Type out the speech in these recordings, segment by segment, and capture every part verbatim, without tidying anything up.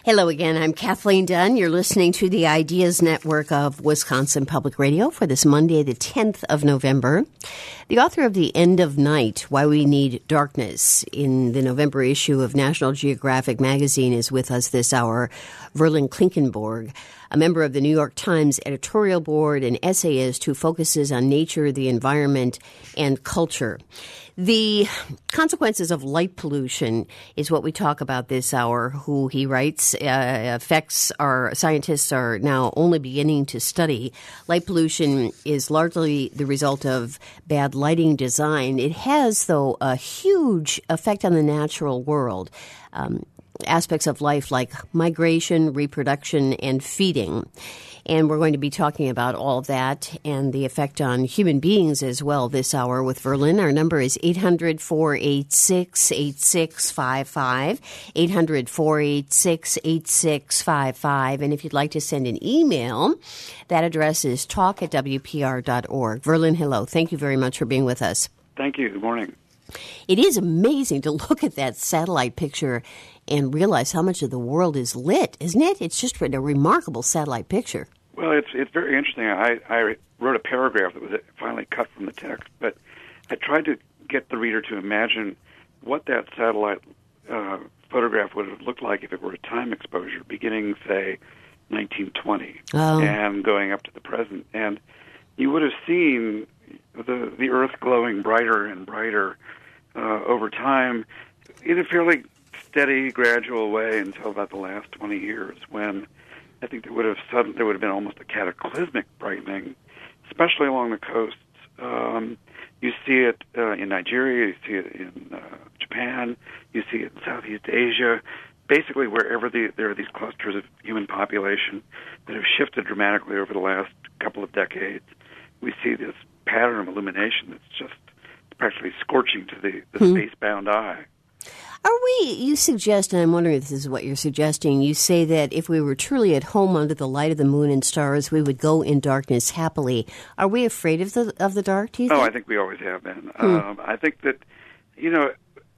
Hello again. I'm Kathleen Dunn. You're listening to the Ideas Network of Wisconsin Public Radio for this Monday, the tenth of November. The author of The End of Night, Why We Need Darkness, in the November issue of National Geographic magazine is with us this hour, Verlin Klinkenborg, a member of the New York Times editorial board and essayist who focuses on nature, the environment, and culture. The consequences of light pollution is what we talk about this hour, who he writes uh, affects our scientists are now only beginning to study. Light pollution is largely the result of bad lighting design. It has, though, a huge effect on the natural world. Um, aspects of life like migration, reproduction, and feeding. And we're going to be talking about all of that and the effect on human beings as well this hour with Verlin. Our number is eight hundred, four eight six, eight six five five, eight hundred, four eight six, eight six five five. And if you'd like to send an email, that address is talk at w p r dot org. Verlin, hello. Thank you very much for being with us. Thank you. Good morning. It is amazing to look at that satellite picture and realize how much of the world is lit, isn't it? It's just a remarkable satellite picture. Well, it's it's very interesting. I, I wrote a paragraph that was finally cut from the text, but I tried to get the reader to imagine what that satellite uh, photograph would have looked like if it were a time exposure, beginning, say, nineteen twenty, oh. and going up to the present. And you would have seen the the Earth glowing brighter and brighter uh, over time in a fairly steady, gradual way until about the last twenty years, when I think there would have sudden, there would have been almost a cataclysmic brightening, especially along the coasts. Um, you see it uh, in Nigeria, you see it in uh, Japan, you see it in Southeast Asia, basically wherever the, there are these clusters of human population that have shifted dramatically over the last couple of decades. We see this pattern of illumination that's just practically scorching to the, the hmm. space-bound eye. Are we, you suggest, and I'm wondering if this is what you're suggesting, you say that if we were truly at home under the light of the moon and stars, we would go in darkness happily. Are we afraid of the of the dark, do you think? Oh, I think we always have been. Hmm. Um, I think that, you know,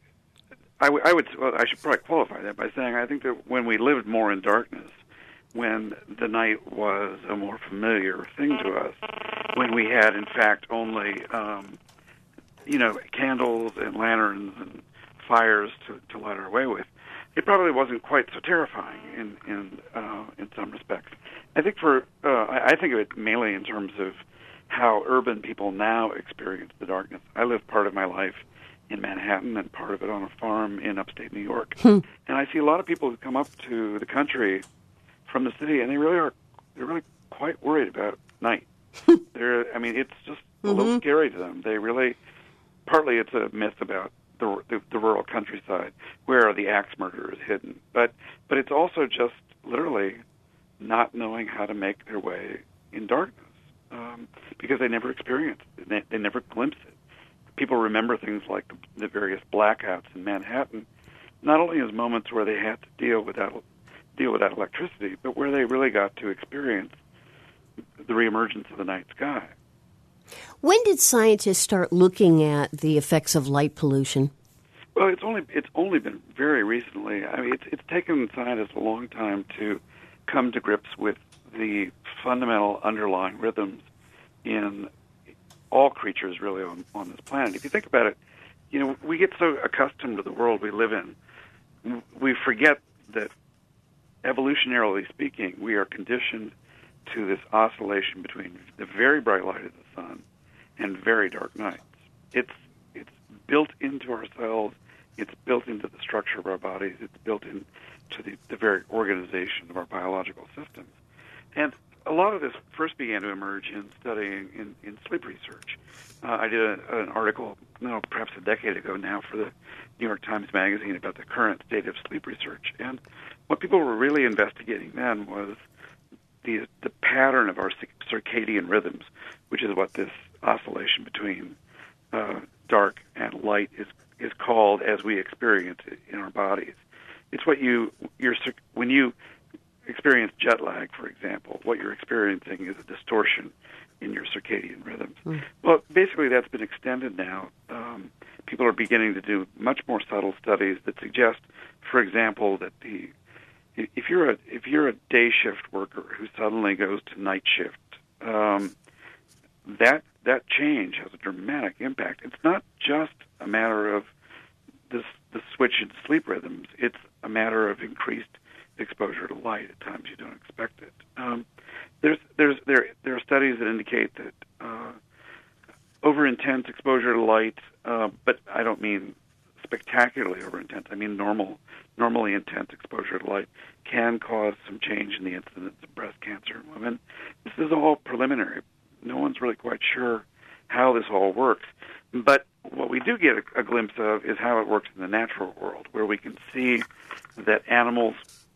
I, w- I would, well, I should probably qualify that by saying I think that when we lived more in darkness, when the night was a more familiar thing to us, when we had, in fact, only, um, you know, candles and lanterns and fires to, to light our way with, it probably wasn't quite so terrifying in in uh, in some respects. I think for uh, I, I think of it mainly in terms of how urban people now experience the darkness. I lived part of my life in Manhattan and part of it on a farm in upstate New York, Hmm. and I see a lot of people who come up to the country from the city, and they really are they're really quite worried about night. they're I mean, it's just a Mm-hmm. little scary to them. They really partly it's a myth about The, the, the rural countryside, where are the axe murderers hidden? But but it's also just literally not knowing how to make their way in darkness um, because they never experience it. They, they never glimpse it. People remember things like the, the various blackouts in Manhattan, not only as moments where they had to deal without deal without electricity, but where they really got to experience the reemergence of the night sky. When did scientists start looking at the effects of light pollution? Well, it's only it's only been very recently. I mean, it's it's taken scientists a long time to come to grips with the fundamental underlying rhythms in all creatures, really, on, on this planet. If you think about it, you know, we get so accustomed to the world we live in, we forget that, evolutionarily speaking, we are conditioned to this oscillation between the very bright light of the sun and very dark nights. It's it's built into our cells. It's built into the structure of our bodies. It's built into the, the very organization of our biological systems. And a lot of this first began to emerge in studying in, in sleep research. Uh, I did a, an article, no, perhaps a decade ago now, for the New York Times Magazine about the current state of sleep research. And what people were really investigating then was the the pattern of our circadian rhythms, which is what this oscillation between uh, dark and light is is called as we experience it in our bodies. It's what you you're when you experience jet lag, for example, what you're experiencing is a distortion in your circadian rhythms. Mm. Well, basically that's been extended now. Um, people are beginning to do much more subtle studies that suggest, for example, that the if you're a if you're a day shift worker who suddenly goes to night shift, um, that that change has a dramatic impact. It's not just a matter of this the switch in sleep rhythms. It's a matter of increased exposure to light at times you don't expect it. Um, there's there's there there are studies that indicate that uh, over intense exposure to light, uh, but I don't mean spectacularly over intense. I mean normal, normally intense exposure to light can cause some change in the incidence of breast cancer in women. This is all preliminary. No one's really quite sure how this all works. But what we do get a, a glimpse of is how it works in the natural world, where we can see that animals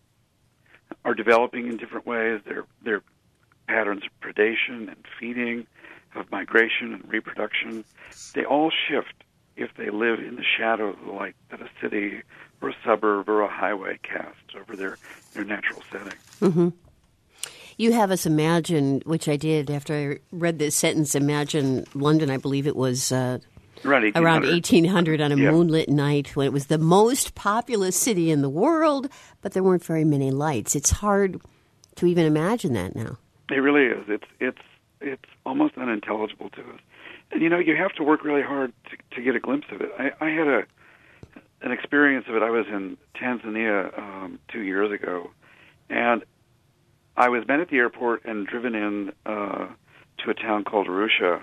are developing in different ways. Their their patterns of predation and feeding, of migration and reproduction, they all shift if they live in the shadow of the light that a city or a suburb or a highway casts over their, their natural setting. Mm-hmm. You have us imagine, which I did after I read this sentence, imagine London, I believe it was uh, around eighteen hundred, around eighteen hundred on a yeah. moonlit night when it was the most populous city in the world, but there weren't very many lights. It's hard to even imagine that now. It really is. It's it's it's almost unintelligible to us. And, you know, you have to work really hard to, to get a glimpse of it. I, I had a an experience of it. I was in Tanzania um, two years ago, and I was met at the airport and driven in uh, to a town called Arusha,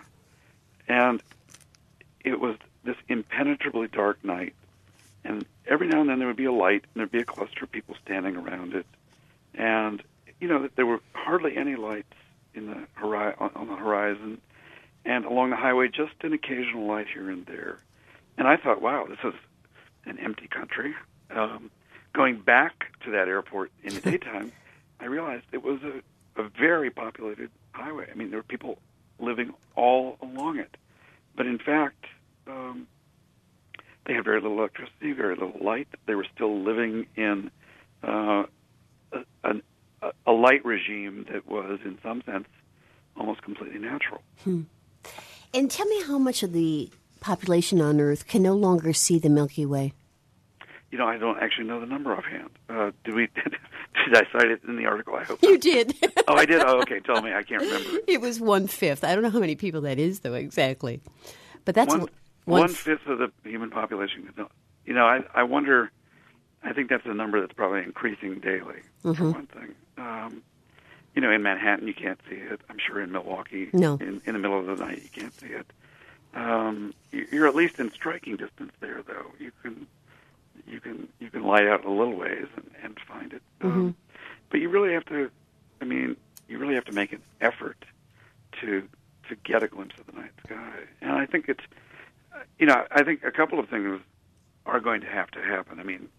and it was this impenetrably dark night, and every now and then there would be a light, and there would be a cluster of people standing around it, and, you know, there were hardly any lights in the hori- on the horizon, and along the highway, just an occasional light here and there. And I thought, wow, this is an empty country. Um, going back to that airport in the daytime, I realized it was a, a very populated highway. I mean, there were people living all along it. But in fact, um, they had very little electricity, very little light. They were still living in uh, a, an, a light regime that was, in some sense, almost completely natural. Hmm. And tell me how much of the population on Earth can no longer see the Milky Way? You know, I don't actually know the number offhand. Uh, did we? Did I cite it in the article? I hope you not. did. Oh, I did? Oh, okay. Tell me. I can't remember. It was one-fifth. I don't know how many people that is, though, exactly. But that's one, one, one-fifth of the human population. You know, I, I wonder, I think that's a number that's probably increasing daily, mm-hmm. for one thing. Um, you know, in Manhattan, you can't see it. I'm sure in Milwaukee, no. in, in the middle of the night, you can't see it. Um, you're at least in striking distance there, though. You can... You can you can light out a little ways and, and find it, mm-hmm. um, but you really have to. I mean, you really have to make an effort to to get a glimpse of the night sky. And I think it's, you know, I think a couple of things are going to have to happen. I mean,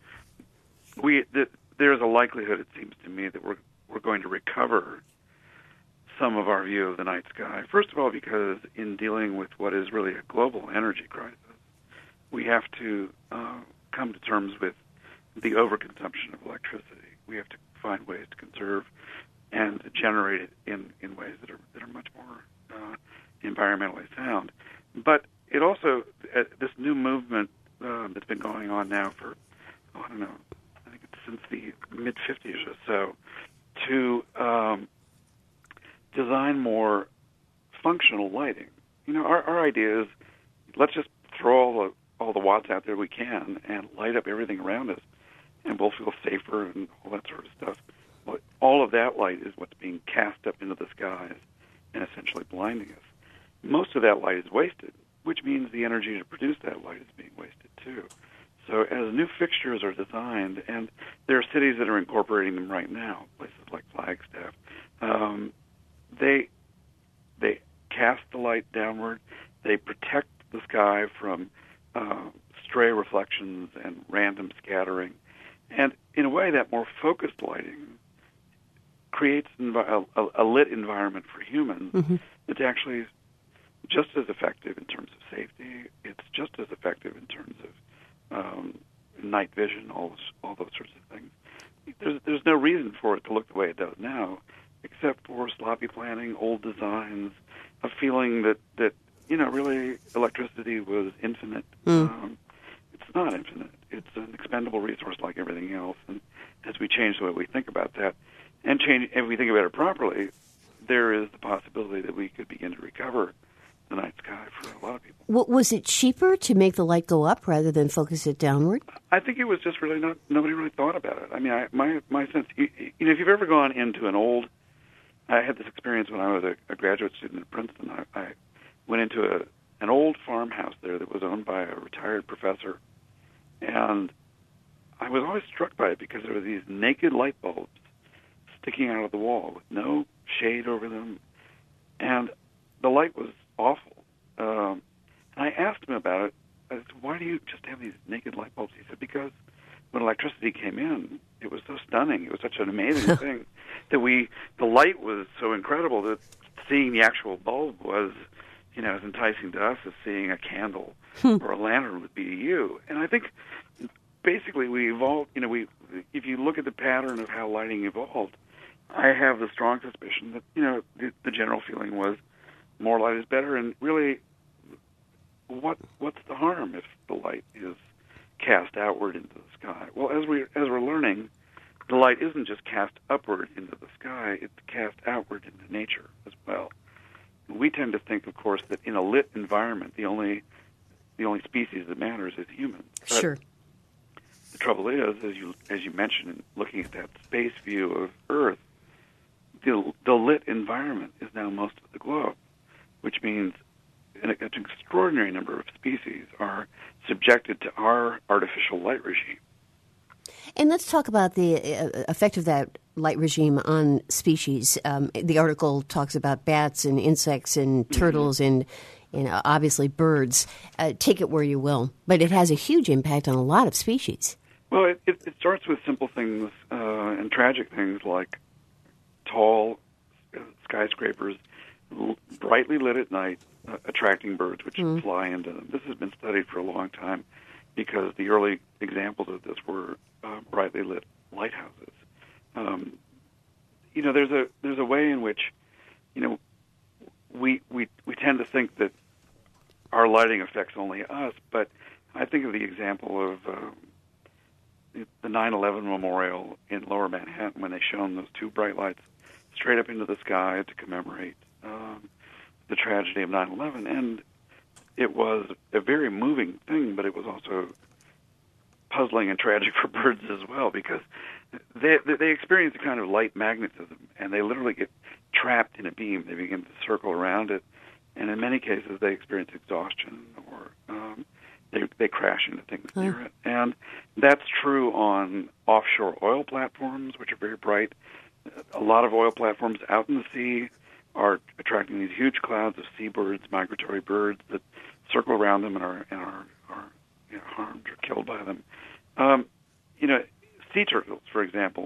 we the, there's a likelihood, it seems to me, that we're we're going to recover some of our view of the night sky. First of all, because in dealing with what is really a global energy crisis, we have to uh, come to terms with the overconsumption of electricity. We have to find ways to conserve and to generate it in, in ways that are that are much more uh, environmentally sound. But it also, uh, this new movement uh, that's been going on now for, oh, I don't know, I think it's since the mid-fifties or so, to um, design more functional lighting. You know, our, our idea is, let's just throw all the all the watts out there we can and light up everything around us, and we'll feel safer and all that sort of stuff. But all of that light is what's being cast up into the skies and essentially blinding us. Most of that light is wasted, which means the energy to produce that light is being wasted too. So as new fixtures are designed, and there are cities that are incorporating them right now, places like Flagstaff, um, they they cast the light downward. They protect the sky from Uh, stray reflections and random scattering. And in a way, that more focused lighting creates envi- a, a lit environment for humans mm-hmm. that's actually just as effective in terms of safety. It's just as effective in terms of um, night vision, all those, all those sorts of things. There's, there's no reason for it to look the way it does now, except for sloppy planning, old designs, a feeling that, that you know, really, electricity was infinite. Mm. Um, it's not infinite. it's an expendable resource like everything else. And as we change the way we think about that, and change, if we think about it properly, there is the possibility that we could begin to recover the night sky for a lot of people. Well, was it cheaper to make the light go up rather than focus it downward? I think it was just really not, nobody really thought about it. I mean, I, my my sense, you, you know, if you've ever gone into an old, I had this experience when I was a, a graduate student at Princeton. I, I went into a an old farmhouse there that was owned by a retired professor, and I was always struck by it because there were these naked light bulbs sticking out of the wall with no shade over them, and the light was awful. Um, and I asked him about it. I said, why do you just have these naked light bulbs? He said, because when electricity came in, it was so stunning. It was such an amazing thing that we, the light was so incredible that seeing the actual bulb was, you know, as enticing to us as seeing a candle or a lantern would be to you. And I think basically we evolved, you know, we, if you look at the pattern of how lighting evolved, I have the strong suspicion that, you know, the, the general feeling was more light is better. And really, what what's the harm if the light is cast outward into the sky? Well, as we as we're learning, the light isn't just cast upward into the sky; it's cast outward into nature as well. We tend to think, of course, that in a lit environment, the only the only species that matters is humans. But sure. The trouble is, as you as you mentioned, in looking at that space view of Earth, the the lit environment is now most of the globe, which means an, an extraordinary number of species are subjected to our artificial light regime. And let's talk about the uh, effect of that light regime on species. Um, the article talks about bats and insects and turtles mm-hmm. and, and uh, obviously birds. Uh, take it where you will, but it has a huge impact on a lot of species. Well, it, it, it starts with simple things uh, and tragic things like tall uh, skyscrapers, l- brightly lit at night, uh, attracting birds which mm. fly into them. This has been studied for a long time because the early examples of this were uh, brightly lit lighthouses. Um, you know, there's a there's a way in which, you know, we we we tend to think that our lighting affects only us, but I think of the example of uh, the nine eleven memorial in Lower Manhattan when they shone those two bright lights straight up into the sky to commemorate um, the tragedy of nine eleven, and it was a very moving thing, but it was also puzzling and tragic for birds as well because they they experience a kind of light magnetism, and they literally get trapped in a beam. They begin to circle around it, and in many cases they experience exhaustion or um, they they crash into things huh. near it. And that's true on offshore oil platforms, which are very bright. A lot of oil platforms out in the sea are attracting these huge clouds of seabirds, migratory birds that circle around them and are and are, are you know, harmed or killed by them. Um, you know, sea turtles, for example,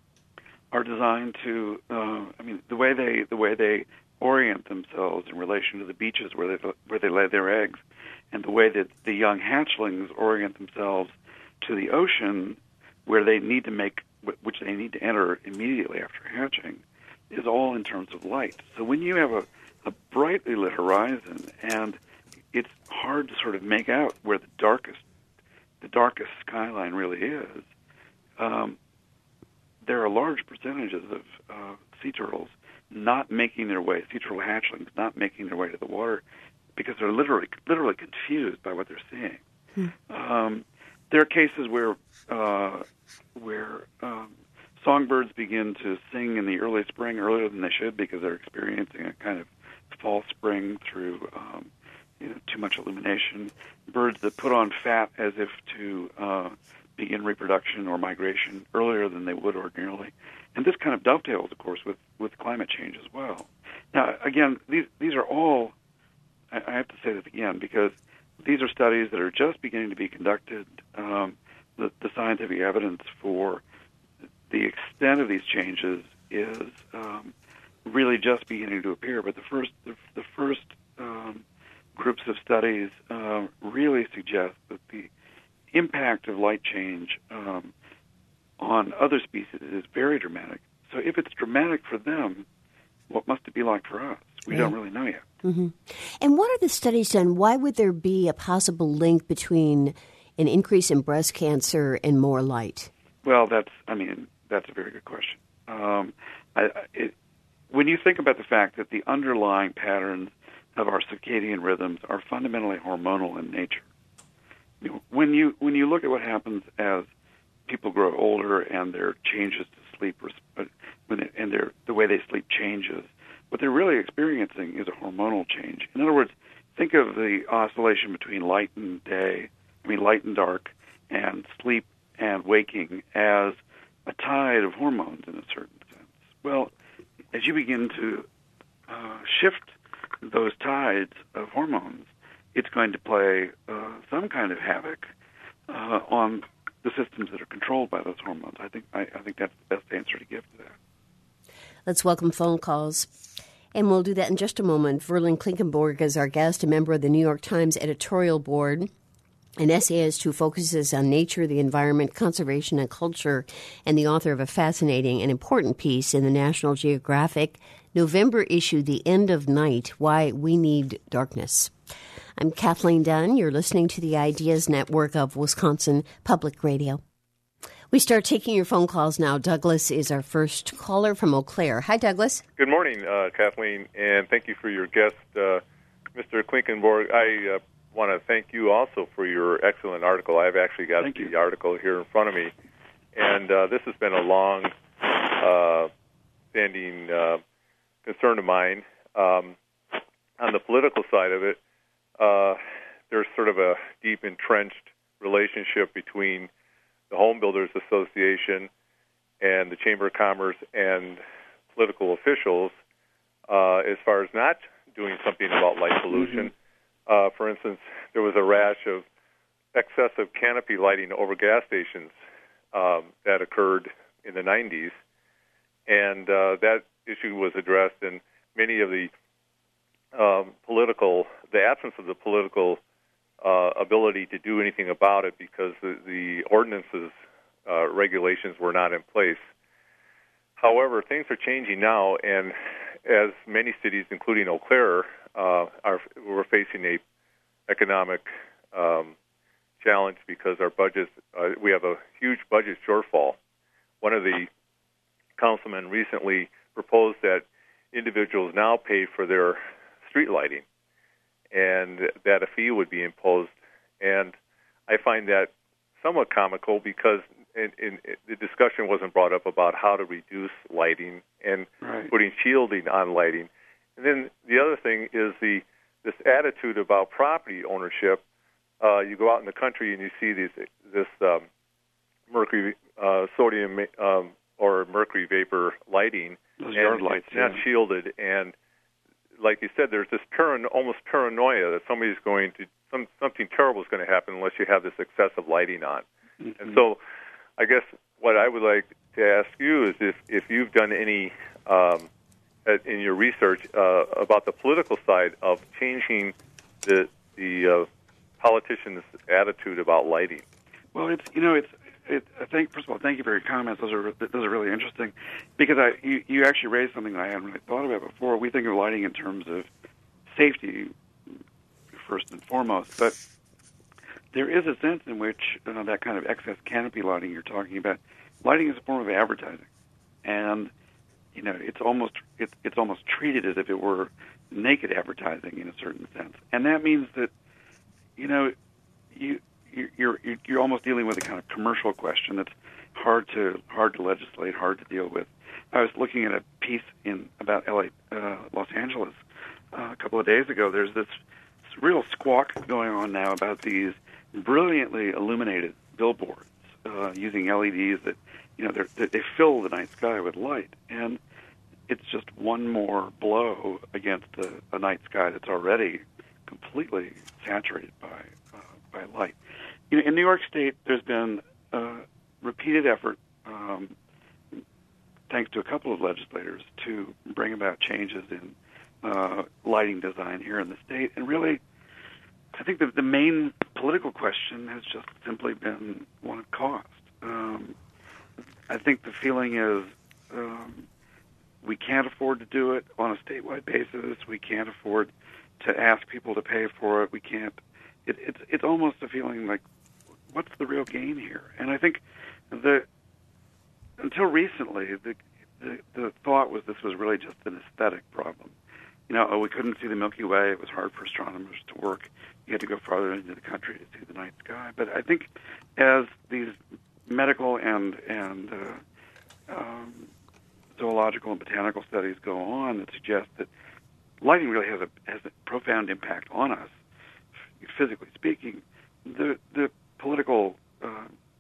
are designed to. Uh, I mean, the way they the way they orient themselves in relation to the beaches where they where they lay their eggs, and the way that the young hatchlings orient themselves to the ocean, where they need to make which they need to enter immediately after hatching, is all in terms of light. So when you have a, a brightly lit horizon, and it's hard to sort of make out where the darkest the darkest skyline really is, um, there are large percentages of uh, sea turtles not making their way, sea turtle hatchlings not making their way to the water because they're literally literally confused by what they're seeing. Hmm. Um, there are cases where uh, where um, songbirds begin to sing in the early spring earlier than they should because they're experiencing a kind of false spring through um, you know, too much illumination. Birds that put on fat as if to uh, begin reproduction or migration earlier than they would ordinarily. And this kind of dovetails, of course, with, with climate change as well. Now, again, these these are all, I, I have to say this again, because these are studies that are just beginning to be conducted. Um, the, the scientific evidence for the extent of these changes is um, really just beginning to appear. But the first, the, the first um, groups of studies uh, really suggest that the impact of light change um, on other species is very dramatic. So if it's dramatic for them, what must it be like for us? We yeah. don't really know yet. Mm-hmm. And what are the studies done? Why would there be a possible link between an increase in breast cancer and more light? Well, that's, I mean, that's a very good question. Um, I, it, when you think about the fact that the underlying patterns of our circadian rhythms are fundamentally hormonal in nature, you know, when you when you look at what happens as people grow older and their changes to sleep, when it, and their the way they sleep changes, what they're really experiencing is a hormonal change. In other words, think of the oscillation between light and day, I mean light and dark, and sleep and waking as a tide of hormones in a certain sense. Well, as you begin to uh, shift those tides of hormones, it's going to play uh, some kind of havoc uh, on the systems that are controlled by those hormones. I think I, I think that's the best answer to give to that. Let's welcome phone calls. And we'll do that in just a moment. Verlin Klinkenborg is our guest, a member of the New York Times editorial board, an essayist who focuses on nature, the environment, conservation, and culture, and the author of a fascinating and important piece in the National Geographic November issue, The End of Night, Why We Need Darkness. I'm Kathleen Dunn. You're listening to the Ideas Network of Wisconsin Public Radio. We start taking your phone calls now. Douglas is our first caller from Eau Claire. Hi, Douglas. Good morning, uh, Kathleen, and thank you for your guest, uh, Mister Klinkenborg. I uh, want to thank you also for your excellent article. I've actually got thank the you. article here in front of me, and uh, this has been a long uh, standing uh, concern of mine. Um, on the political side of it, uh, there's sort of a deep entrenched relationship between the Home Builders Association and the Chamber of Commerce and political officials uh, as far as not doing something about light pollution. Mm-hmm. Uh, for instance, there was a rash of excessive canopy lighting over gas stations um, that occurred in the nineties, and uh, that issue was addressed, and many of the um, political, the absence of the political Uh, ability to do anything about it because the, the ordinances, uh, regulations were not in place. However, things are changing now, and as many cities, including Eau Claire, uh, are we're facing a economic um, challenge because our budgets, uh, we have a huge budget shortfall. One of the councilmen recently proposed that individuals now pay for their street lighting, and that a fee would be imposed. And I find that somewhat comical because in, in, in the discussion wasn't brought up about how to reduce lighting and right. putting shielding on lighting. And then the other thing is the this attitude about property ownership. Uh, you go out in the country and you see these this um, mercury, uh, sodium um, or mercury vapor lighting. Those and yard lights, it's not yeah. shielded, and like you said, there's this paran- almost paranoia that somebody's going to some something terrible is going to happen unless you have this excessive lighting on. Mm-hmm. And so, I guess what I would like to ask you is if, if you've done any um, in your research uh, about the political side of changing the the uh, politicians' attitude about lighting. Well, it's you know it's. It, I think, first of all, thank you for your comments. Those are those are really interesting because I you, you actually raised something that I hadn't really thought about before. We think of lighting in terms of safety first and foremost, but there is a sense in which uh, that kind of excess canopy lighting you're talking about, lighting is a form of advertising, and you know it's almost it's it's almost treated as if it were naked advertising in a certain sense, and that means that you know you. You're you're almost dealing with a kind of commercial question that's hard to hard to legislate, hard to deal with. I was looking at a piece in about L A, uh, Los Angeles, uh, a couple of days ago. There's this real squawk going on now about these brilliantly illuminated billboards uh, using L E Ds that you know they're, they fill the night sky with light, and it's just one more blow against a, a night sky that's already completely saturated by uh, by light. You know, in New York State, there's been a repeated effort, um, thanks to a couple of legislators, to bring about changes in uh, lighting design here in the state. And really, I think that the main political question has just simply been one of cost. Um, I think the feeling is um, we can't afford to do it on a statewide basis. We can't afford to ask people to pay for it. We can't. It, it's it's almost a feeling like, what's the real gain here? And I think the until recently, the, the the thought was this was really just an aesthetic problem. You know, oh, we couldn't see the Milky Way. It was hard for astronomers to work. You had to go farther into the country to see the night sky. But I think as these medical and and uh, um, zoological and botanical studies go on that suggest that lighting really has a has a profound impact on us, physically speaking, the the political uh,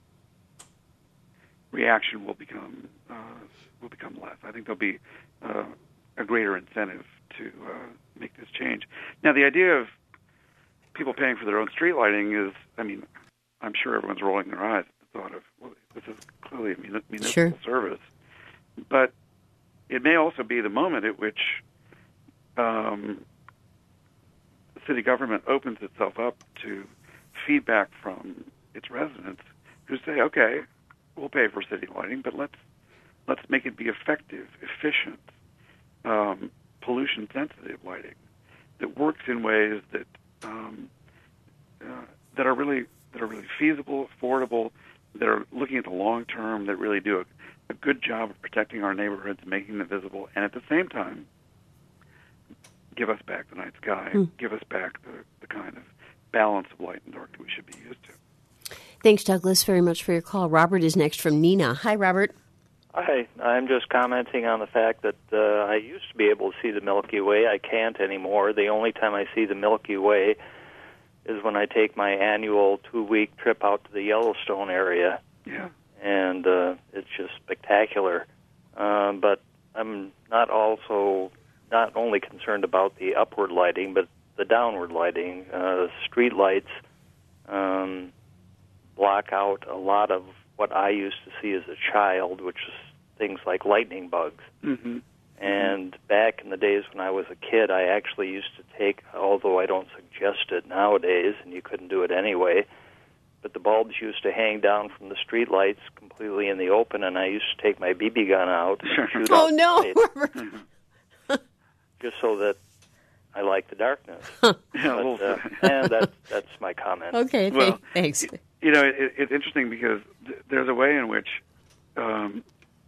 reaction will become uh, will become less. I think there'll be uh, a greater incentive to uh, make this change. Now, the idea of people paying for their own street lighting is, I mean, I'm sure everyone's rolling their eyes at the thought of, well, this is clearly a municipal sure. service. But it may also be the moment at which um, the city government opens itself up to feedback from its residents who say, okay, we'll pay for city lighting, but let's let's make it be effective, efficient, um, pollution-sensitive lighting that works in ways that um, uh, that are really that are really feasible, affordable, that are looking at the long term, that really do a, a good job of protecting our neighborhoods, making them visible, and at the same time, give us back the night sky, mm. give us back the, the kind of balance of light and dark that we should be used to. Thanks, Douglas, very much for your call. Robert is next from Neenah. Hi, Robert. Hi. I'm just commenting on the fact that uh, I used to be able to see the Milky Way. I can't anymore. The only time I see the Milky Way is when I take my annual two-week trip out to the Yellowstone area. Yeah. And uh, it's just spectacular. Um, but I'm not also not only concerned about the upward lighting, but the downward lighting. Uh, street lights um, block out a lot of what I used to see as a child, which is things like lightning bugs. Mm-hmm. And back in the days when I was a kid, I actually used to take, although I don't suggest it nowadays, and you couldn't do it anyway, but the bulbs used to hang down from the street lights completely in the open, and I used to take my B B gun out and shoot oh, out no, the lights, just so that I like the darkness. But, uh, and that, that's my comment. Okay, well, thanks. You know, it, it's interesting because th- there's a way in which um,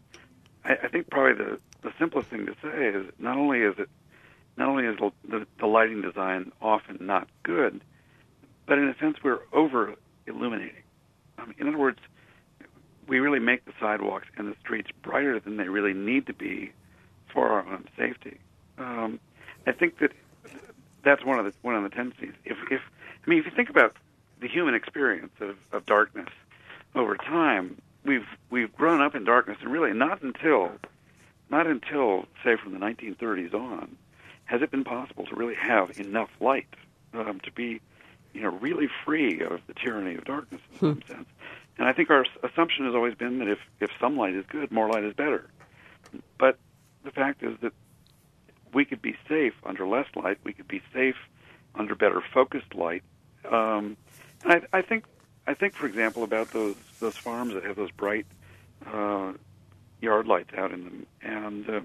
I, I think probably the, the simplest thing to say is not only is it not only is the, the lighting design often not good, but in a sense we're over illuminating. Um, in other words, we really make the sidewalks and the streets brighter than they really need to be for our own safety. Um, I think that that's one of the one of the tendencies. If, if I mean, if you think about the human experience of, of darkness over time, we've we've grown up in darkness, and really not until not until say from the nineteen thirties on has it been possible to really have enough light um, to be, you know, really free of the tyranny of darkness in some sense. And I think our assumption has always been that if if some light is good, more light is better. But the fact is that we could be safe under less light. We could be safe under better focused light. Um, and I, I think, I think, for example, about those those farms that have those bright uh, yard lights out in them, and uh,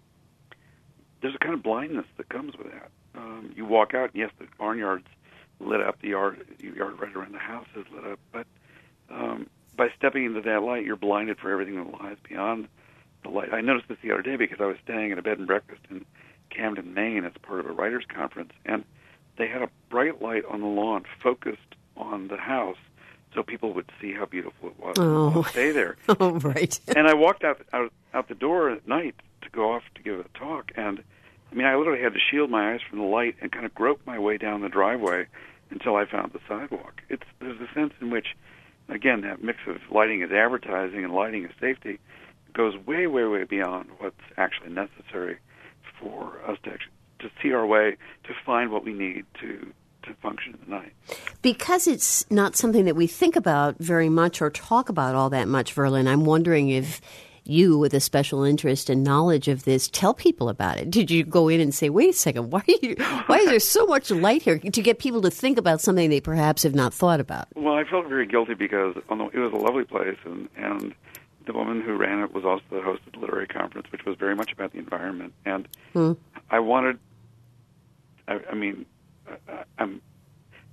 there's a kind of blindness that comes with that. Um, you walk out, and yes, the barnyard's lit up, the yard, the yard right around the house is lit up, but um, by stepping into that light, you're blinded for everything that lies beyond the light. I noticed this the other day because I was staying at a bed and breakfast in Camden, Maine, as part of a writers' conference, and they had a bright light on the lawn focused on the house so people would see how beautiful it was oh. and stay there. Oh, right. And I walked out, out out the door at night to go off to give a talk, and I mean, I literally had to shield my eyes from the light and kind of grope my way down the driveway until I found the sidewalk. It's there's a sense in which, again, that mix of lighting as advertising and lighting as safety goes way, way, way beyond what's actually necessary for us to actually, to see our way to find what we need to to function in the night. Because it's not something that we think about very much or talk about all that much, Verlin, I'm wondering if you, with a special interest and knowledge of this, tell people about it. Did you go in and say, wait a second, why are you, why is there so much light here, to get people to think about something they perhaps have not thought about? Well, I felt very guilty because on the, it was a lovely place, and, and the woman who ran it was also the host of the literary conference, which was very much about the environment. And hmm. I wanted, I, I mean, I, I'm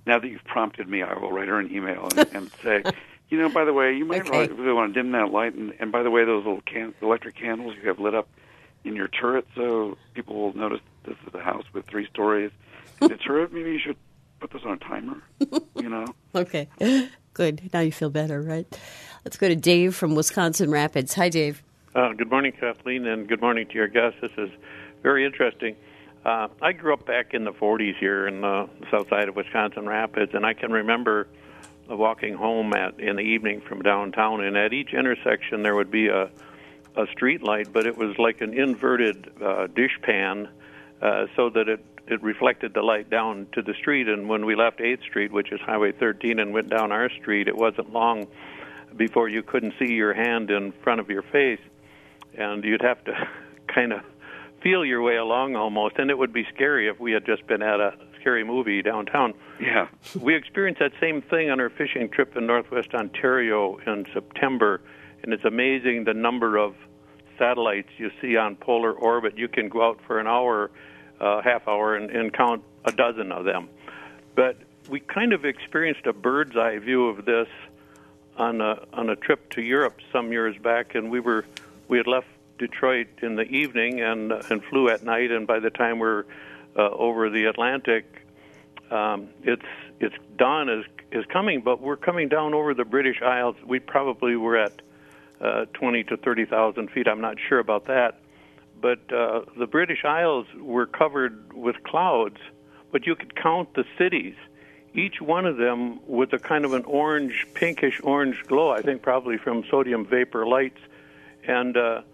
now that you've prompted me, I will write her an email and, and say, you know, by the way, you might Okay. really want to dim that light, and, and by the way, those little can- electric candles you have lit up in your turret, so people will notice this is a house with three stories. In the turret, maybe you should put this on a timer, you know? Okay. Good. Now you feel better, right? Let's go to Dave from Wisconsin Rapids. Hi, Dave. Uh, good morning, Kathleen, and good morning to your guests. This is very interesting. Uh, I grew up back in the forties here in the south side of Wisconsin Rapids, and I can remember walking home at in the evening from downtown, and at each intersection there would be a, a street light, but it was like an inverted uh, dish pan uh, so that it, it reflected the light down to the street. And when we left eighth Street, which is Highway thirteen, and went down our street, it wasn't long before you couldn't see your hand in front of your face, and you'd have to kind of feel your way along almost, and it would be scary if we had just been at a scary movie downtown. Yeah. We experienced that same thing on our fishing trip in Northwest Ontario in September, and it's amazing the number of satellites you see on polar orbit. You can go out for an hour, uh, half hour, and, and count a dozen of them. But we kind of experienced a bird's eye view of this on a on a trip to Europe some years back, and we were we had left Detroit in the evening and uh, and flew at night, and by the time we're uh, over the Atlantic, um, it's it's dawn is is coming, but we're coming down over the British Isles. We probably were at uh, twenty to thirty thousand feet. I'm not sure about that, but uh, the British Isles were covered with clouds, but you could count the cities, each one of them with a kind of an orange, pinkish orange glow. I think probably from sodium vapor lights, and uh,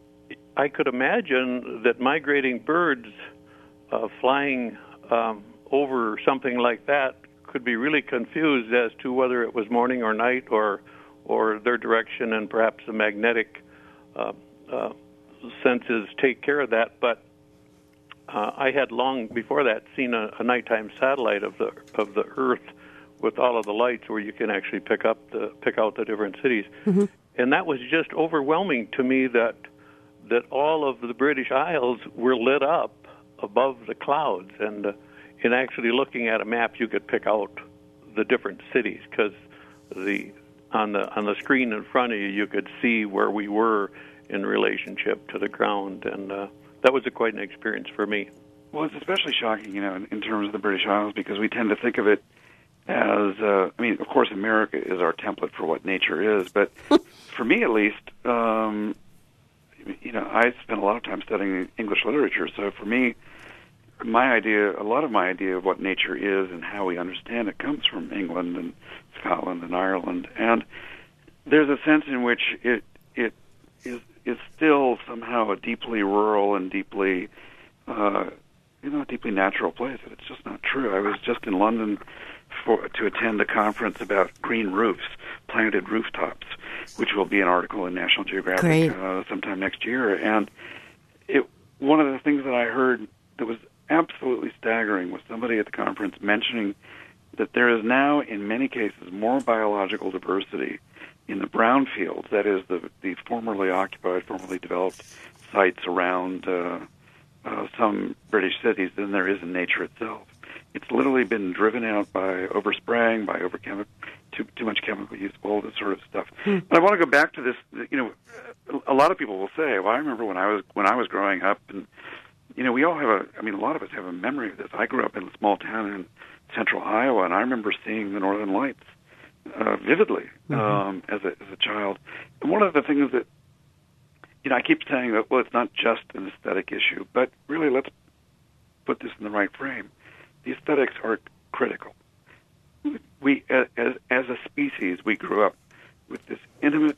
I could imagine that migrating birds uh, flying um, over something like that could be really confused as to whether it was morning or night, or or their direction, and perhaps the magnetic uh, uh, senses take care of that. But uh, I had long before that seen a, a nighttime satellite of the of the Earth with all of the lights, where you can actually pick up the pick out the different cities, mm-hmm. and that was just overwhelming to me that. that all of the British Isles were lit up above the clouds. And uh, in actually looking at a map, you could pick out the different cities, because the on the on the screen in front of you, you could see where we were in relationship to the ground. And uh, that was a, quite an experience for me. Well, it's especially shocking, you know, in, in terms of the British Isles, because we tend to think of it as, uh, I mean, of course, America is our template for what nature is, but for me at least, um, you know, I spent a lot of time studying English literature, so for me, my idea, a lot of my idea of what nature is and how we understand it comes from England and Scotland and Ireland, and there's a sense in which it it is is still somehow a deeply rural and deeply, uh, you know, deeply natural place. And it's just not true. I was just in London for to attend a conference about green roofs, planted rooftops, which will be an article in National Geographic uh, sometime next year. And it, one of the things that I heard that was absolutely staggering was somebody at the conference mentioning that there is now, in many cases, more biological diversity in the brownfields, that is, the, the formerly occupied, formerly developed sites around uh, uh, some British cities, than there is in nature itself. It's literally been driven out by overspraying, by over too too much chemical use, all this sort of stuff. Hmm. But I want to go back to this. You know, a lot of people will say, "Well, I remember when I was when I was growing up, and you know, we all have a. I mean, a lot of us have a memory of this. I grew up in a small town in central Iowa, and I remember seeing the Northern Lights uh, vividly mm-hmm. um, as a as a child. And one of the things that, you know, I keep saying that, well, it's not just an aesthetic issue, but really, let's put this in the right frame. The aesthetics are critical. We, as, as a species, we grew up with this intimate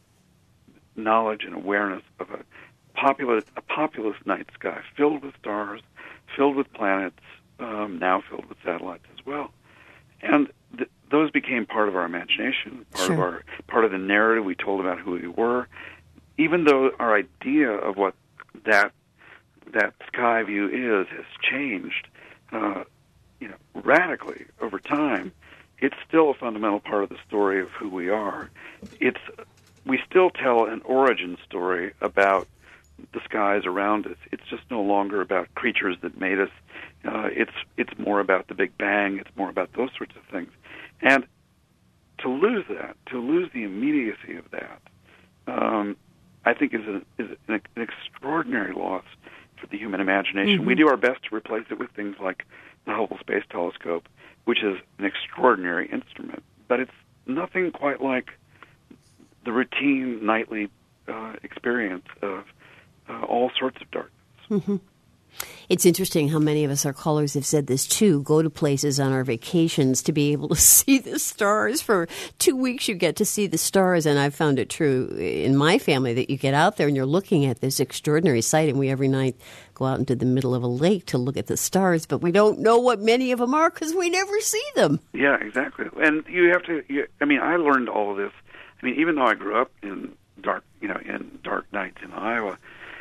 knowledge and awareness of a populous, a populous night sky filled with stars, filled with planets, um, now filled with satellites as well. And th- those became part of our imagination, part sure. of our part of the narrative we told about who we were. Even though our idea of what that that sky view is has changed, uh, you know, radically over time, it's still a fundamental part of the story of who we are. It's we still tell an origin story about the skies around us. It's just no longer about creatures that made us. Uh, it's it's more about the Big Bang. It's more about those sorts of things. And to lose that, to lose the immediacy of that, um, I think is, a, is an, an extraordinary loss for the human imagination. Mm-hmm. We do our best to replace it with things like the Hubble Space Telescope, which is an extraordinary instrument, but it's nothing quite like the routine nightly uh, experience of uh, all sorts of darkness. Mm-hmm. It's interesting how many of us, our callers, have said this too. Go to places on our vacations to be able to see the stars. For two weeks you get to see the stars, and I've found it true in my family that you get out there and you're looking at this extraordinary sight, and we every night go out into the middle of a lake to look at the stars, but we don't know what many of them are because we never see them. Yeah, exactly. And you have to, you, I mean, I learned all of this. I mean, even though I grew up in dark, you know, in dark nights in Iowa,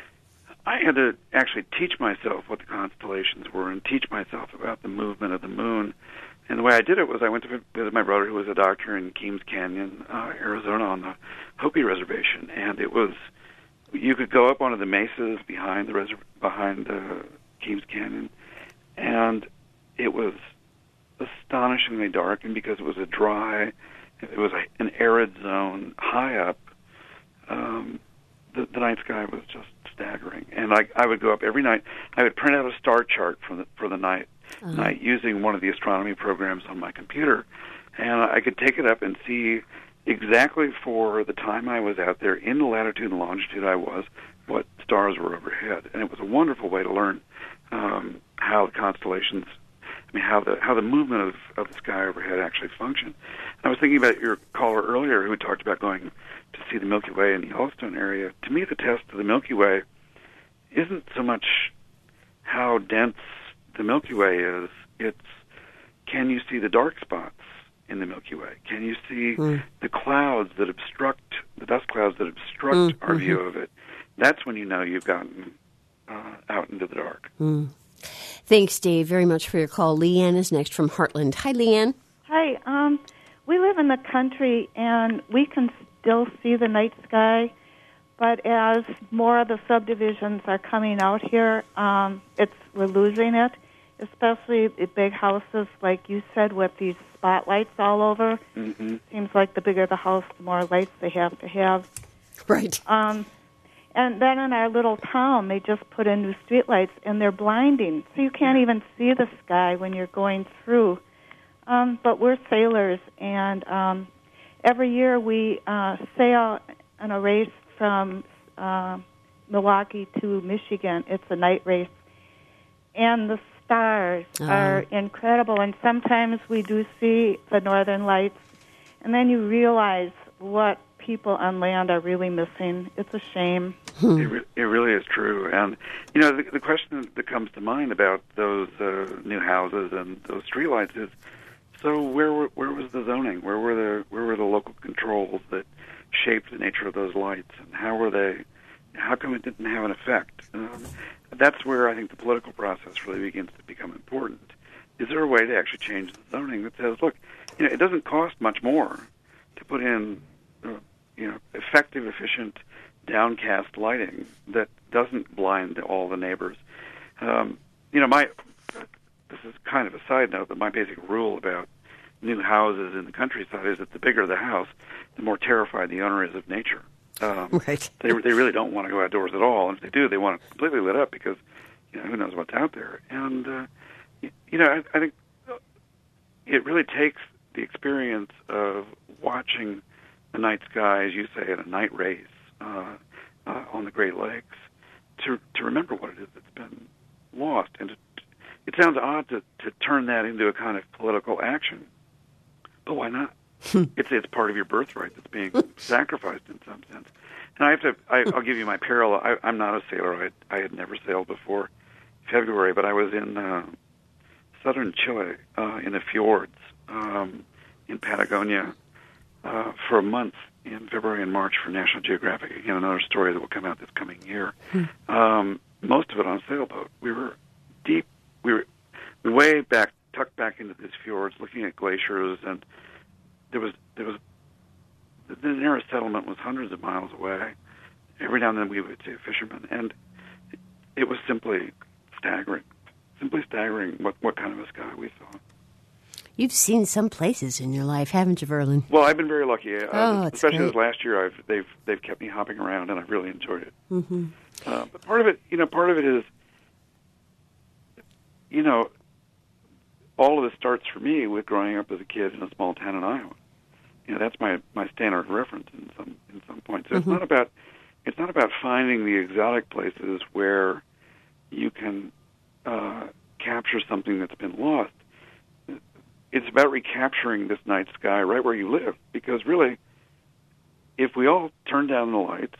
I had to actually teach myself what the constellations were and teach myself about the movement of the moon. And the way I did it was I went to visit my brother, who was a doctor in Keams Canyon, uh, Arizona, on the Hopi Reservation. And it was, you could go up onto the mesas behind the reser- behind uh, Keams Canyon, and it was astonishingly dark. And because it was a dry, it was a, an arid zone high up, um, the, the night sky was just staggering. And I, I would go up every night. I would print out a star chart for the for the night, uh-huh. night using one of the astronomy programs on my computer, and I could take it up and see exactly for the time I was out there, in the latitude and longitude I was, what stars were overhead. And it was a wonderful way to learn um, how the constellations, I mean, how the how the movement of, of the sky overhead actually functioned. And I was thinking about your caller earlier who talked about going to see the Milky Way in the Yellowstone area. To me, the test of the Milky Way isn't so much how dense the Milky Way is. It's, can you see the dark spots in the Milky Way? Can you see mm. the clouds that obstruct, the dust clouds that obstruct mm. our mm-hmm. view of it? That's when you know you've gotten uh, out into the dark. Mm. Thanks, Dave, very much for your call. Leanne is next from Heartland. Hi, Leanne. Hi. Um, we live in the country, and we can still see the night sky, but as more of the subdivisions are coming out here, um, it's we're losing it, especially the big houses, like you said, with these spotlights all over. Mm-hmm. Seems like the bigger the house, the more lights they have to have. Right. Um, and then in our little town, they just put in new streetlights, and they're blinding, so you can't even see the sky when you're going through. Um, but we're sailors, and um, every year we uh, sail on a race from uh, Milwaukee to Michigan. It's a night race. And the stars uh-huh. are incredible. And sometimes we do see the northern lights. And then you realize what people on land are really missing. It's a shame. Hmm. It, re- it really is true. And, you know, the, the question that comes to mind about those uh, new houses and those streetlights is, so where were, where was the zoning? Where were the where were the local controls that shaped the nature of those lights, and how were they? How come it didn't have an effect? Um, that's where I think the political process really begins to become important. Is there a way to actually change the zoning that says, look, you know, it doesn't cost much more to put in, uh, you know, effective, efficient, downcast lighting that doesn't blind all the neighbors. Um, you know, my this is kind of a side note, but my basic rule about new houses in the countryside is that the bigger the house, the more terrified the owner is of nature. Um, right. They they really don't want to go outdoors at all, and if they do, they want it completely lit up because, you know, who knows what's out there. And uh, you, you know, I, I think it really takes the experience of watching the night sky, as you say, at a night race uh, uh, on the Great Lakes, to to remember what it is that's been lost. And to, it sounds odd to, to turn that into a kind of political action, but why not? it's it's part of your birthright that's being sacrificed in some sense. And I have to, I, I'll give you my parallel. I, I'm not a sailor. I, I had never sailed before February, but I was in uh, southern Chile, uh, in the fjords, um, in Patagonia, uh, for a month in February and March for National Geographic. Again, another story that will come out this coming year. Um, most of it on a sailboat. We were deep, we were way back, tucked back into these fjords, looking at glaciers, and there was there was the nearest settlement was hundreds of miles away, every now and then we would see a fisherman, and it was simply staggering, simply staggering what, what kind of a sky we saw. You've seen some places in your life, haven't you, Verlin? Well, I've been very lucky. Uh, Oh, it's especially great. this last year, I've they've they've kept me hopping around, and I've really enjoyed it. Mm-hmm. Uh, but part of it, you know, part of it is, you know, all of this starts for me with growing up as a kid in a small town in Iowa. You know, that's my, my standard reference in some in some points. So Mm-hmm. it's not about it's not about finding the exotic places where you can uh, capture something that's been lost. It's about recapturing this night sky right where you live, because really, if we all turn down the lights,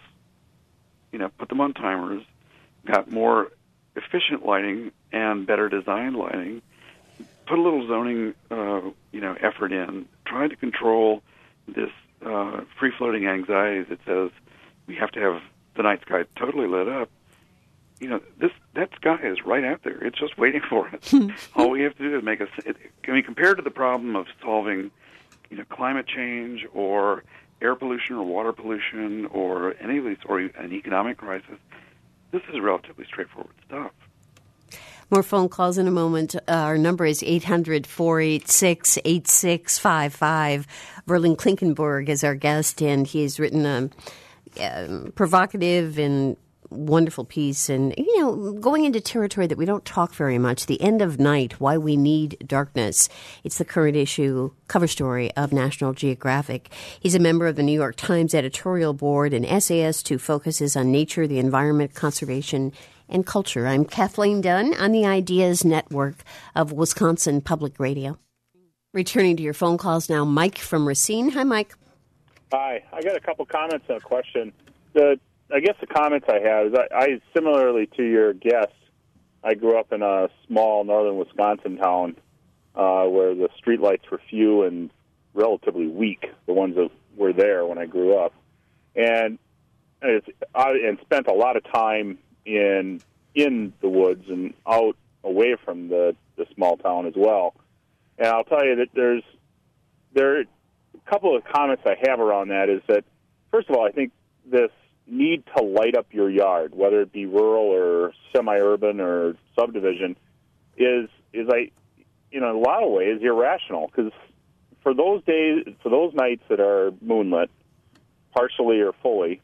you know, put them on timers, got more efficient lighting and better designed lighting, put a little zoning, uh, you know, effort in, try to control this uh, free-floating anxiety that says we have to have the night sky totally lit up. You know, this that sky is right out there. It's just waiting for us. All we have to do is make us. It, I mean, compared to the problem of solving, you know, climate change or air pollution or water pollution or any of these, or an economic crisis, this is relatively straightforward stuff. More phone calls in a moment. Uh, our number is eight hundred, four eight six, eight six five five. Verlin Klinkenborg is our guest, and he's written a um, provocative and wonderful piece, and, you know, going into territory that we don't talk very much, The End of Night, Why We Need Darkness. It's the current issue cover story of National Geographic. He's a member of the New York Times editorial board, an essayist who focuses on nature, the environment, conservation, and culture. I'm Kathleen Dunn on the Ideas Network of Wisconsin Public Radio. Returning to your phone calls now, Mike from Racine. Hi, Mike. Hi. I got a couple comments and a question. The I guess the comments I have is I, I, similarly to your guest, I grew up in a small northern Wisconsin town uh, where the streetlights were few and relatively weak, the ones that were there when I grew up. And it's, I and spent a lot of time in in the woods and out away from the, the small town as well. And I'll tell you that there's there are a couple of comments I have around that is that, first of all, I think this need to light up your yard, whether it be rural or semi-urban or subdivision, is is I, you know, in a lot of ways irrational, because for those days, for those nights that are moonlit, partially or fully,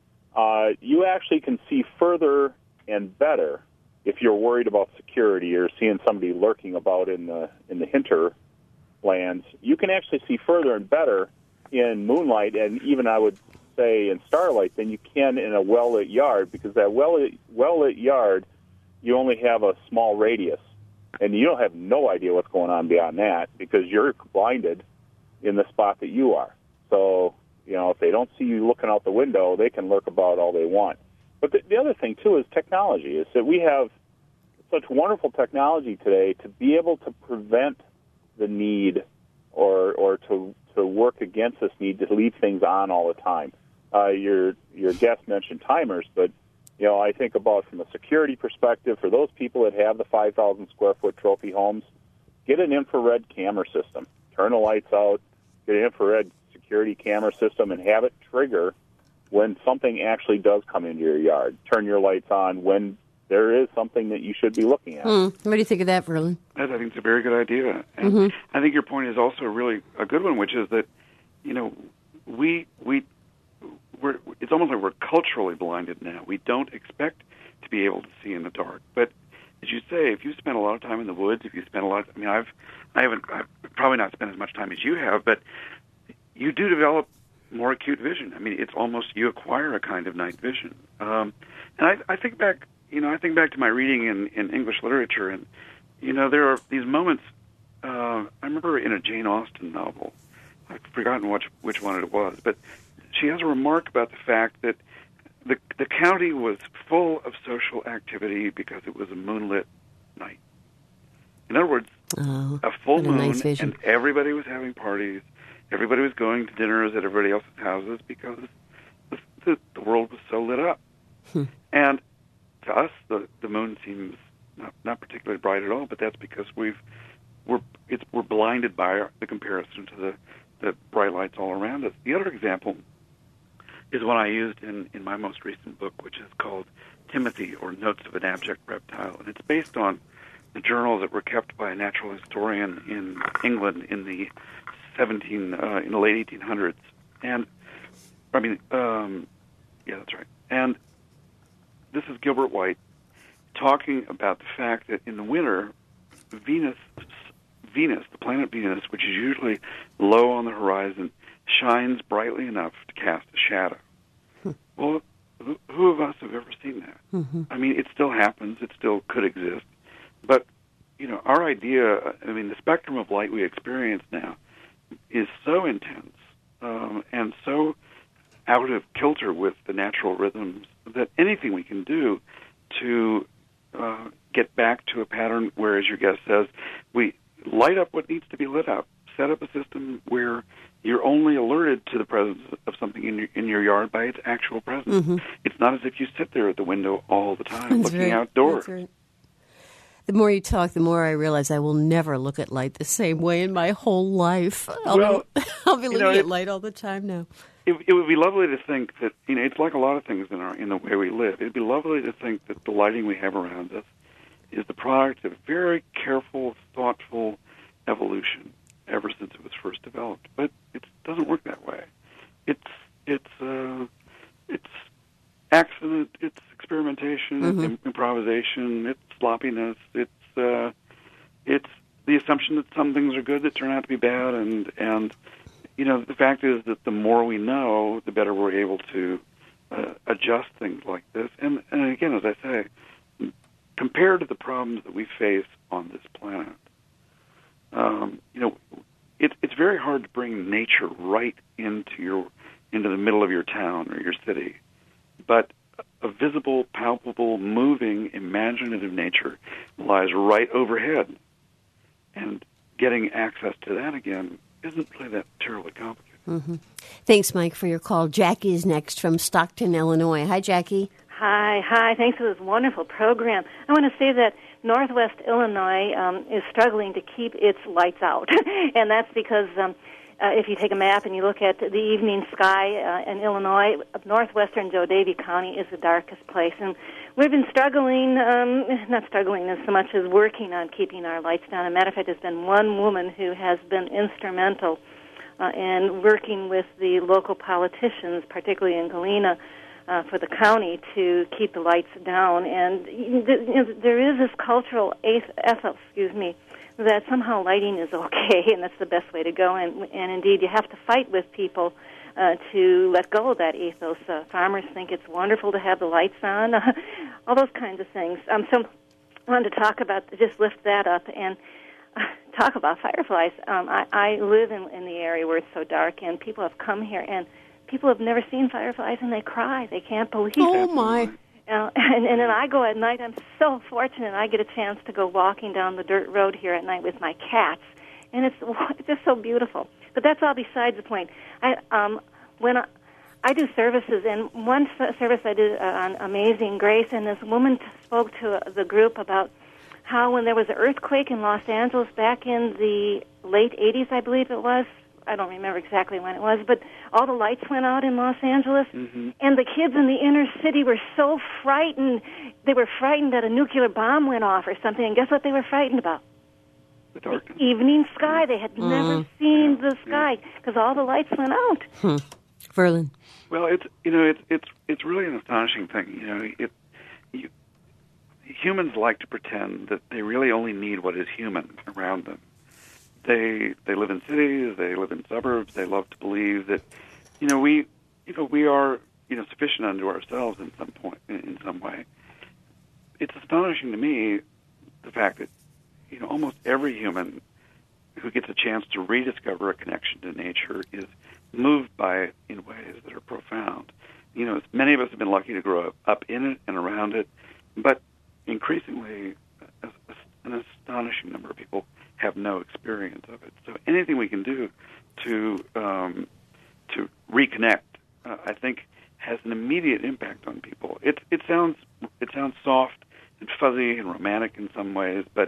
uh, you actually can see further and better if you're worried about security or seeing somebody lurking about in the in the hinterlands. You can actually see further and better in moonlight, and even I would say in starlight, than you can in a well-lit yard, because that well-lit, well-lit yard, you only have a small radius, and you don't have no idea what's going on beyond that because you're blinded in the spot that you are. So, you know, if they don't see you looking out the window, they can lurk about all they want. But the, the other thing, too, is technology, is that we have such wonderful technology today to be able to prevent the need or or to to work against this need to leave things on all the time. Uh, your your guest mentioned timers, but you know, I think about from a security perspective, for those people that have the five thousand square foot trophy homes, get an infrared camera system. Turn the lights out, get an infrared security camera system, and have it trigger when something actually does come into your yard. Turn your lights on when there is something that you should be looking at. Hmm. What do you think of that, Verlin? I think it's a very good idea. And Mm-hmm. I think your point is also really a good one, which is that, you know, we we we're it's almost like we're culturally blinded now. We don't expect to be able to see in the dark. But as you say, if you spend a lot of time in the woods, if you spend a lot of, I mean, I've I haven't I've probably not spent as much time as you have, but you do develop more acute vision. I mean, it's almost, you acquire a kind of night vision. Um, and I, I think back, you know, I think back to my reading in, in English literature, and, you know, there are these moments, uh, I remember in a Jane Austen novel, I've forgotten which, which one it was, but she has a remark about the fact that the, the county was full of social activity because it was a moonlit night. In other words, Oh, a full what a moon, nice vision. and everybody was having parties. Everybody was going to dinners at everybody else's houses because the, the, the world was so lit up. Hmm. And to us, the, the moon seems not, not particularly bright at all, but that's because we've we're it's we're blinded by our, the comparison to the, the bright lights all around us. The other example is one I used in, in my most recent book, which is called Timothy, or Notes of an Abject Reptile. And it's based on the journals that were kept by a natural historian in England in the seventeen uh, in the late eighteen hundreds. And I mean, um, yeah, that's right. And this is Gilbert White talking about the fact that in the winter, Venus, Venus, the planet Venus, which is usually low on the horizon, shines brightly enough to cast a shadow. Hmm. Well, who, who of us have ever seen that? Mm-hmm. I mean, it still happens. It still could exist. But, you know, our idea, I mean, the spectrum of light we experience now is so intense um, and so out of kilter with the natural rhythms that anything we can do to uh, get back to a pattern where, as your guest says, we light up what needs to be lit up, set up a system where you're only alerted to the presence of something in your, in your yard by its actual presence. Mm-hmm. It's not as if you sit there at the window all the time That's looking right. outdoors. That's right. The more you talk, the more I realize I will never look at light the same way in my whole life. I'll well, be, I'll be looking know, at it, light all the time now. It, it would be lovely to think that, you know, it's like a lot of things in our in the way we live. It would be lovely to think that the lighting we have around us is the product of very careful, thoughtful evolution ever since it was first developed. But it doesn't work that way. It's it's uh, it's accident, it's experimentation, mm-hmm. it's improvisation, it's sloppiness, it's uh, it's the assumption that some things are good that turn out to be bad, and and you know, the fact is that the more we know, the better we're able to uh, adjust things like this. And, and again, as I say, compared to the problems that we face on this planet, um, you know, it, it's very hard to bring nature right into your into the middle of your town or your city. But a visible, palpable, moving, imaginative nature lies right overhead. And getting access to that again isn't really that terribly complicated. Mm-hmm. Thanks, Mike, for your call. Jackie is next from Stockton, Illinois. Hi, Jackie. Hi, hi. Thanks for this wonderful program. I want to say that Northwest Illinois um, is struggling to keep its lights out, and that's because um, uh, if you take a map and you look at the evening sky uh, in Illinois, northwestern Jodavy County is the darkest place, and we've been struggling, um, not struggling as so much as working on keeping our lights down. As a matter of fact, there's been one woman who has been instrumental uh, in working with the local politicians, particularly in Galena, uh, for the county to keep the lights down. And you know, there is this cultural ethos, excuse me, that somehow lighting is okay, and that's the best way to go. And, and indeed, you have to fight with people Uh, to let go of that ethos. Uh, farmers think it's wonderful to have the lights on, uh, all those kinds of things. Um, so I wanted to talk about, just lift that up and uh, talk about fireflies. Um, I, I live in, in the area where it's so dark, and people have come here, and people have never seen fireflies, and they cry. They can't believe oh, it. Oh, my. Uh, and, and then I go at night. I'm so fortunate I get a chance to go walking down the dirt road here at night with my cats, and it's, it's just so beautiful. But that's all besides the point. I um when I, I do services, and one service I did uh, on Amazing Grace, and this woman t- spoke to uh, the group about how when there was an earthquake in Los Angeles back in the late eighties, I believe it was. I don't remember exactly when it was, but all the lights went out in Los Angeles, mm-hmm. and the kids in the inner city were so frightened. They were frightened that a nuclear bomb went off or something, and guess what they were frightened about? The darkness. The evening sky. They had mm. never seen the sky because all the lights went out. Hmm. Verlin. Well, it's you know it's it's it's really an astonishing thing. You know, it you, humans like to pretend that they really only need what is human around them. They they live in cities. They live in suburbs. They love to believe that you know we you know we are you know sufficient unto ourselves in some point in, in some way. It's astonishing to me the fact that you know, almost every human who gets a chance to rediscover a connection to nature is moved by it in ways that are profound. You know, many of us have been lucky to grow up, up in it and around it, but increasingly, a, a, an astonishing number of people have no experience of it. So anything we can do to um, to reconnect, uh, I think, has an immediate impact on people. It it sounds it sounds soft and fuzzy and romantic in some ways, but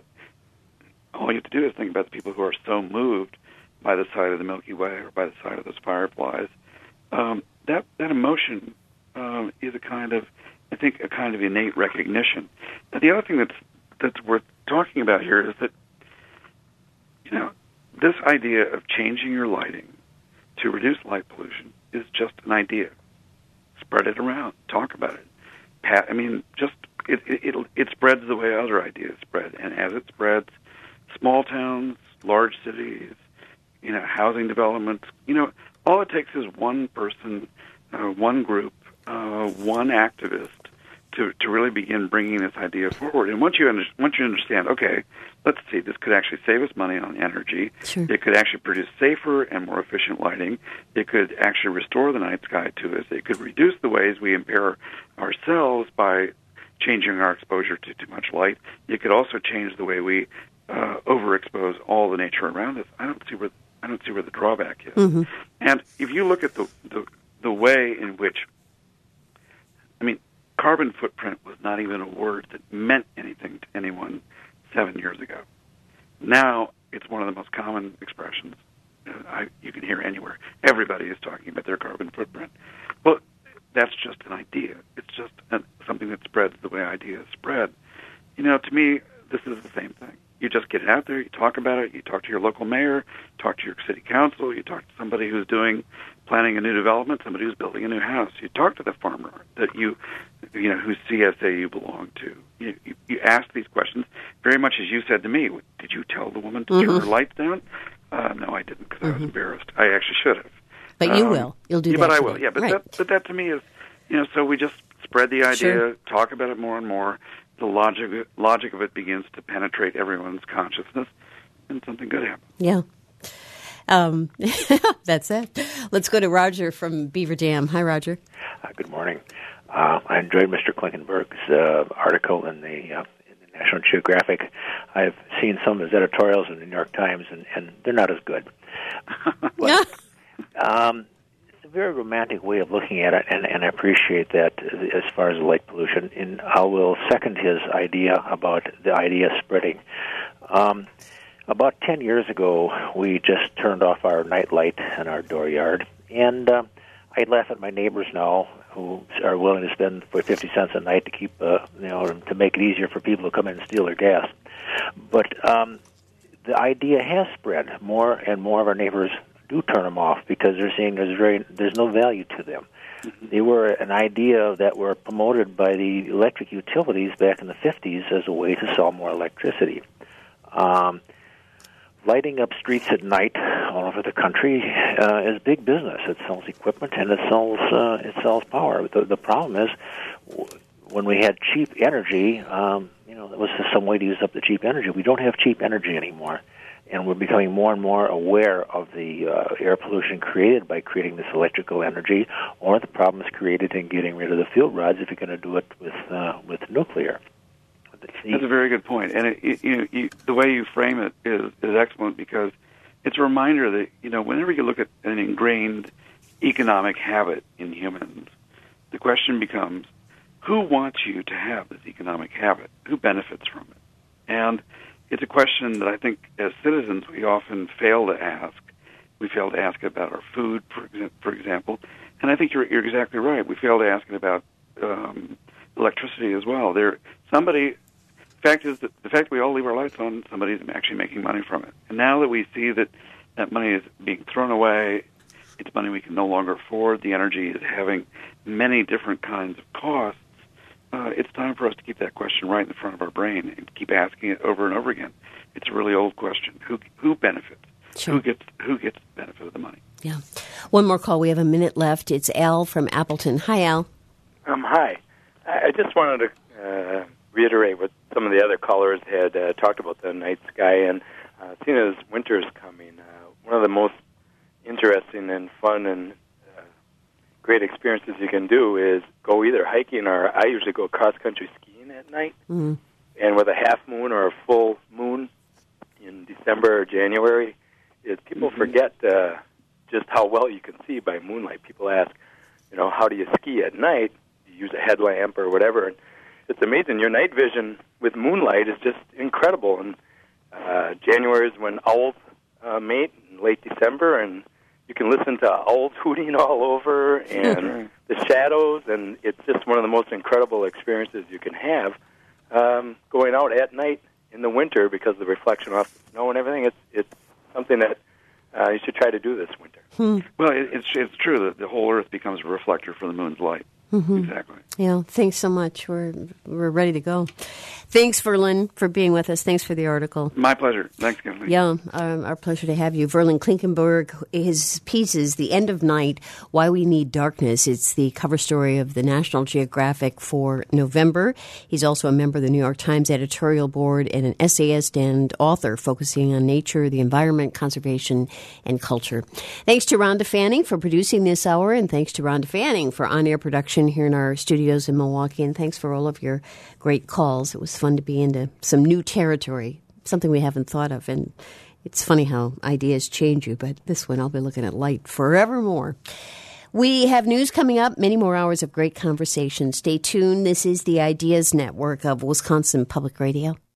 all you have to do is think about the people who are so moved by the sight of the Milky Way or by the sight of those fireflies. Um, that that emotion um, is a kind of, I think, a kind of innate recognition. Now, the other thing that's that's worth talking about here is that, you know, this idea of changing your lighting to reduce light pollution is just an idea. Spread it around. Talk about it. Pat, I mean, just it, it it it spreads the way other ideas spread, and as it spreads, small towns, large cities, you know, housing developments, you know, all it takes is one person, uh, one group, uh, one activist to to really begin bringing this idea forward. And once you under, once you understand, okay, let's see, this could actually save us money on energy. Sure. It could actually produce safer and more efficient lighting. It could actually restore the night sky to us. It could reduce the ways we impair ourselves by changing our exposure to too much light. It could also change the way we uh, overexpose all the nature around us. I don't see where I don't see where the drawback is. Mm-hmm. And if you look at the, the the way in which, I mean, carbon footprint was not even a word that meant anything to anyone seven years ago. Now it's one of the most common expressions uh, I, you can hear anywhere. Everybody is talking about their carbon footprint. Well, that's just an idea. It's just an, something that spreads the way ideas spread. You know, to me, this is the same thing. You just get it out there, you talk about it, you talk to your local mayor, talk to your city council, you talk to somebody who's doing, planning a new development, somebody who's building a new house. You talk to the farmer that you, you know, whose C S A you belong to. You, you, you ask these questions very much as you said to me. Did you tell the woman to mm-hmm. turn her lights down? Uh, no, I didn't because mm-hmm. I was embarrassed. I actually should have. But you um, will. You'll do yeah, that. But I today. will, yeah. But, right. that, but that to me is, you know, so we just spread the idea, sure. talk about it more and more. The logic logic of it begins to penetrate everyone's consciousness, and something good happens. Yeah. Um, that's it. Let's go to Roger from Beaver Dam. Hi, Roger. Uh, good morning. Uh, I enjoyed Mister Klinkenberg's uh, article in the, uh, in the National Geographic. I've seen some of his editorials in the New York Times, and, and they're not as good. But, um, very romantic way of looking at it, and, and I appreciate that as far as light pollution. And I will second his idea about the idea spreading. Um, about ten years ago, we just turned off our night light in our dooryard, and uh, I laugh at my neighbors now who are willing to spend for fifty cents a night to keep, uh, you know, to make it easier for people to come in and steal their gas. But um, the idea has spread. More and more of our neighbors do turn them off because they're seeing there's very there's no value to them. Mm-hmm. They were an idea that were promoted by the electric utilities back in the fifties as a way to sell more electricity. Um, lighting up streets at night all over the country uh, is big business. It sells equipment and it sells uh, it sells power. The, the problem is w- when we had cheap energy, um, you know, there was some way to use up the cheap energy. We don't have cheap energy anymore. And we're becoming more and more aware of the uh, air pollution created by creating this electrical energy, or the problems created in getting rid of the fuel rods if you're going to do it with uh, with nuclear. That's a very good point, and it, it, you know, you, the way you frame it is is excellent because it's a reminder that you know whenever you look at an ingrained economic habit in humans, the question becomes, who wants you to have this economic habit? Who benefits from it? And it's a question that I think as citizens we often fail to ask. We fail to ask about our food, for, exa- for example. And I think you're, you're exactly right. We fail to ask it about um, electricity as well. There, somebody, the fact is that the fact we all leave our lights on, somebody's actually making money from it. And now that we see that that money is being thrown away, it's money we can no longer afford, the energy is having many different kinds of costs, Uh, it's time for us to keep that question right in the front of our brain and keep asking it over and over again. It's a really old question. Who who benefits? Sure. Who gets who gets the benefit of the money? Yeah. One more call. We have a minute left. It's Al from Appleton. Hi, Al. Um, hi. I just wanted to uh, reiterate what some of the other callers had uh, talked about the night sky, and uh, seeing as winter is coming, uh, one of the most interesting and fun and great experiences you can do is go either hiking or I usually go cross-country skiing at night. Mm-hmm. And with a half moon or a full moon in December or January, is people mm-hmm. forget uh, just how well you can see by moonlight. People ask, you know, how do you ski at night? You use a headlamp or whatever. And it's amazing. Your night vision with moonlight is just incredible. And uh, January is when owls uh, mate in late December, and you can listen to owls hooting all over and the shadows, and it's just one of the most incredible experiences you can have um, going out at night in the winter because of the reflection off the snow and everything. It's it's something that uh, you should try to do this winter. Hmm. Well, it, it's it's true that the whole Earth becomes a reflector for the moon's light. Mm-hmm. Exactly. Yeah, thanks so much. We're we're ready to go. Thanks, Verlin, for being with us. Thanks for the article. My pleasure. Thanks, Kathleen. Yeah, um, our pleasure to have you. Verlin Klinkenberg, his piece is The End of Night, Why We Need Darkness. It's the cover story of the National Geographic for November. He's also a member of the New York Times editorial board and an essayist and author focusing on nature, the environment, conservation, and culture. Thanks to Rhonda Fanning for producing this hour, and thanks to Rhonda Fanning for on-air production here in our studios in Milwaukee, and thanks for all of your great calls. It was fun to be into some new territory, something we haven't thought of, and it's funny how ideas change you, but this one I'll be looking at light forevermore. We have news coming up, many more hours of great conversation. Stay tuned. This is the Ideas Network of Wisconsin Public Radio.